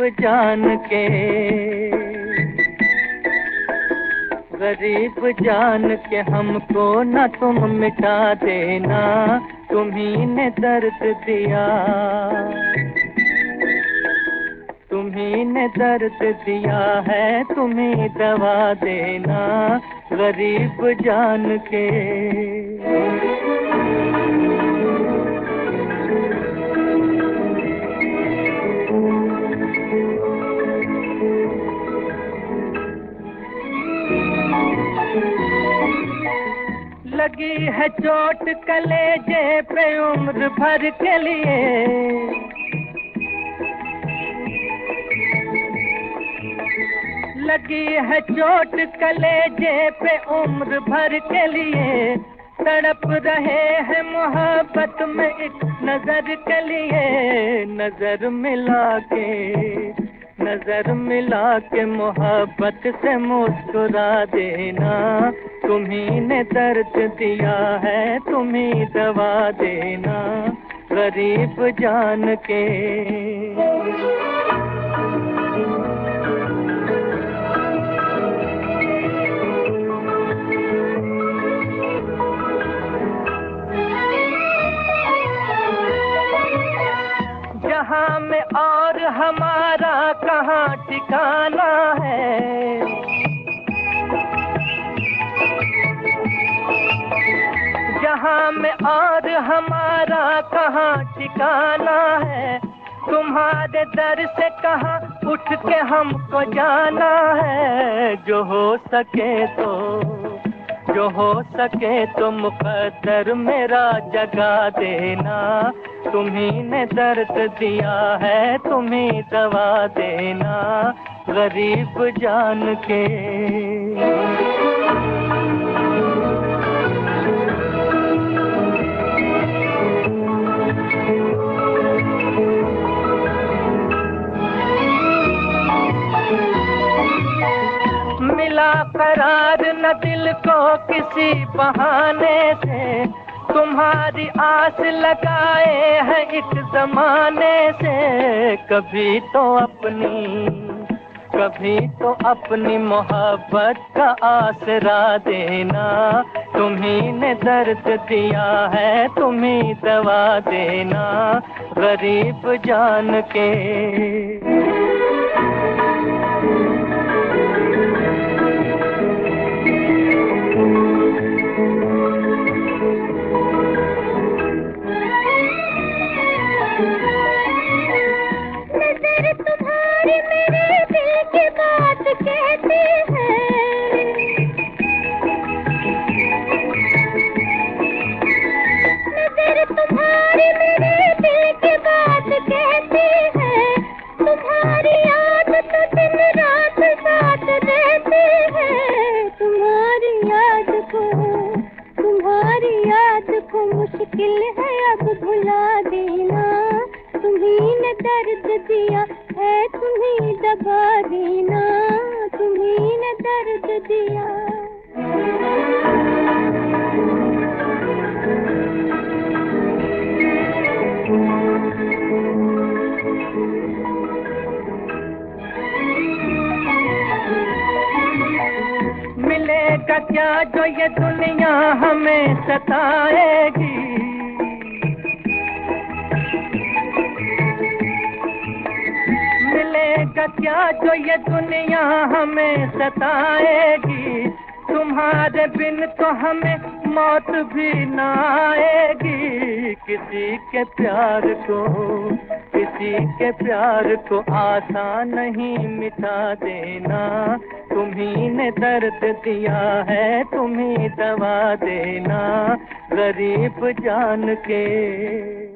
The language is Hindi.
जान के, गरीब जान के हमको न तुम मिटा देना, तुम्ही ने दर्द दिया, तुम्ही ने दर्द दिया है, तुम्ही दवा देना, गरीब जान के। लगी है चोट कलेजे पे उम्र भर के लिए, लगी है चोट कलेजे पे उम्र भर के लिए, तड़प रहे हैं मोहब्बत में एक नजर के लिए, नजर मिला के मोहब्बत से मुस्कुरा देना, तुम्ही ने दर्द दिया है, तुम्ही दवा देना, गरीब जान के। जहां में और हमारा कहाँ ठिकाना है, जहां में और हमारा कहाँ ठिकाना है, तुम्हारे दर से कहाँ उठ के हमको जाना है, जो हो सके तो मुकद्दर मेरा जगा देना, तुम्ही ने दर्द दिया है, तुम्ही दवा देना, गरीब जान के। मिला करार न दिल को किसी बहाने से, तुम्हारी आस लगाए हैं एक जमाने से, कभी तो अपनी मोहब्बत का आसरा देना, तुम्ही ने दर्द दिया है, तुम्ही दवा देना, गरीब जान के। मुश्किल है अब भुला देना, तुम्ही ने दर्द दिया है, तुम्ही दबा देना, तुम्ही ने दर्द दिया। मिलेगा क्या जो ये दुनिया हमें सताएगी, मिलेगा क्या जो ये दुनिया हमें सताएगी, तुम्हारे बिन तो हमें मौत भी न आएगी, किसी के प्यार को आसान नहीं मिटा देना, तुम्ही ने दर्द दिया है, तुम्ही दवा देना, गरीब जान के।